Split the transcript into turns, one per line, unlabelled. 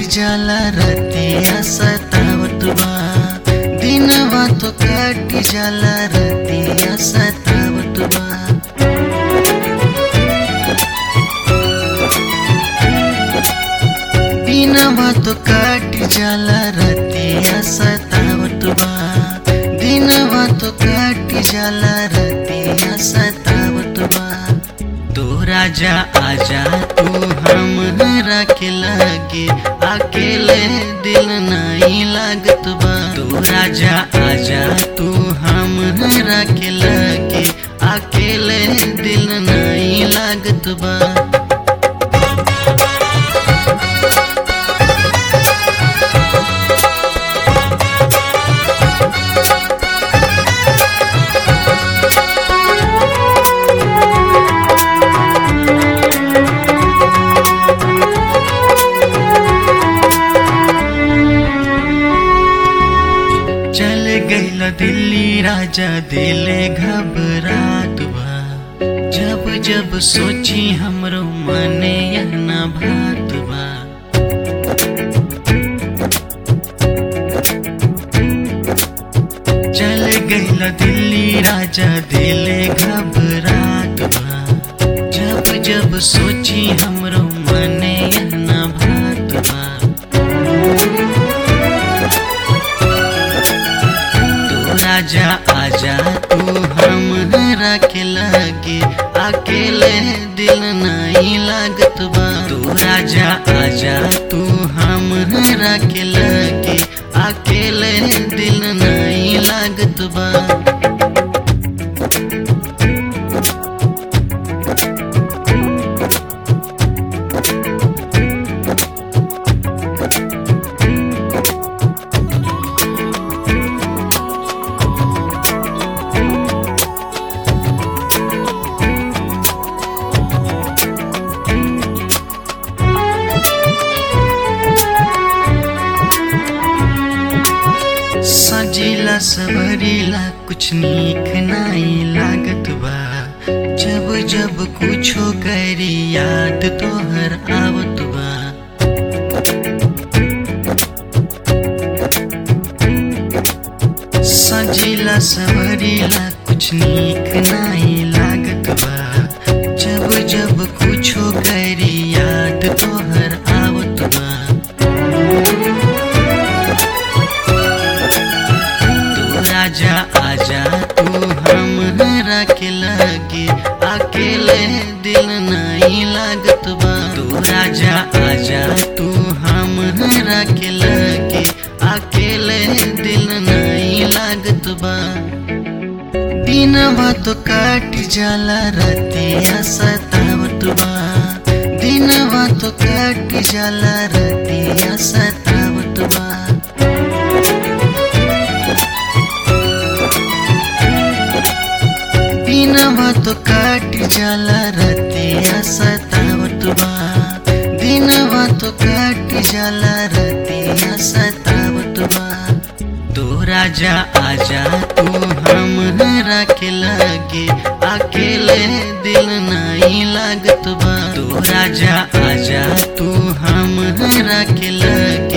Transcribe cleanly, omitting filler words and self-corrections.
जाला रतिया सतावत बा, दिनवा तो काट जाला रतिया सतावत बा। दिनवा तो काट जाला रतिया सतावत बा, दिनवा तो काट जाला रतिया सतावत बा। तो राजा आजा तू हमरा के लागे, अकेले दिल नहीं लागत बा। तो राजा आजा तू हमरा के लागे, अकेले दिल नहीं लागत बा। गैला दिल्ली राजा दिले घबरात बा, जब जब सोची हमरो मने यहना भात बा। चल गैला दिल्ली राजा दिले घबरात बा, जब जब सोची हमरो मने यहना भात बा। राजा आजा तू हमरा के लागे, अकेले दिल नहीं लागत बा। तू राजा आजा तू हमरा के लागे, अकेले दिल नहीं लागत बा। सजीला सबरीला कुछ नीक नहीं लागत बा, जब जब कुछो करी याद तोहर आवत बा। सजीला सबरीला कुछ नीक नहीं लागत बा, जब जब कुछो करी याद तोहर आवत बा। राजा आजा तू हमरा के लागे, अकेले दिल नहीं लागत बा। तू राजा आजा तू हमरा के लागे, अकेले दिल नहीं लागत बा। दिनवा तो काट जाला रतिया सतावत बा, दिनवा तो काट जाला रतिया सतावत बा। दिनवा तो काट जाला रतिया सतावत बा, दिनवा तो काट जाला रतिया सतावत बा। तो राजा आजा तू हमरा के लागे, अकेले दिल नहीं लागत बा। तो राजा आजा तू हमरा के लागे,